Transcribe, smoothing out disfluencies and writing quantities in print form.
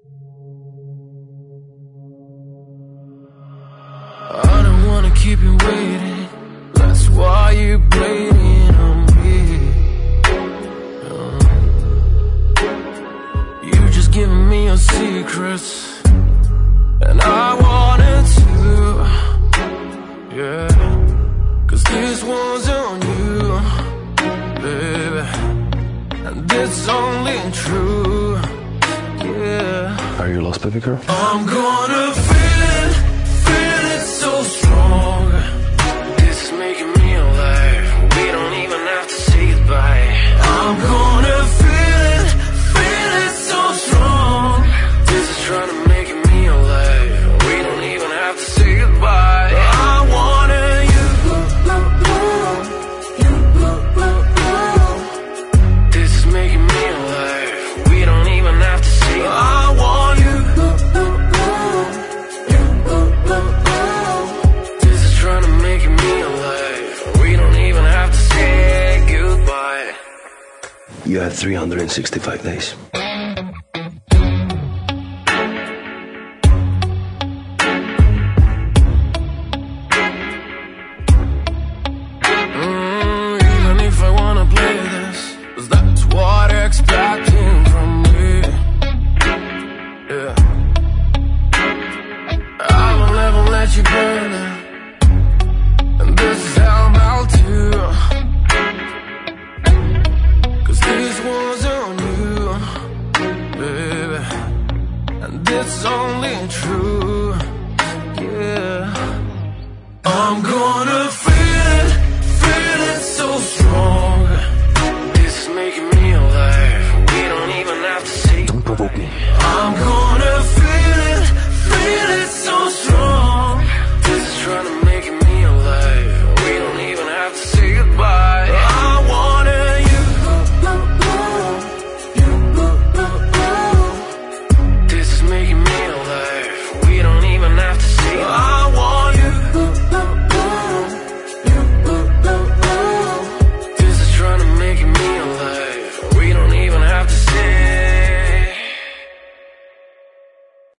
I don't wanna keep you waiting. That's why you're bleeding on me. You just giving me your secrets, and I wanted to, yeah. Cause this one's on you, baby, and it's only true, yeah. Are you lost, baby girl? I'm gonna feel it so strong. This is making me alive. We don't even have to say goodbye. I'm gonna feel it so strong. This is trying to make me alive. We don't even have to say goodbye. I wanted you. This is making me alive. We don't even have to say goodbye. I want you. This is trying to make me alive. We don't even have to say goodbye. You have 365 days. Even if I wanna play this, 'cause that's what they're expecting from me, yeah. I will never let you burn it, and this is how I'll do. 'Cause this one's on you, baby, and it's only true, yeah. I'm gonna feel it so strong. This is making me alive. We don't even have to say. Don't provoke me. I'm gonna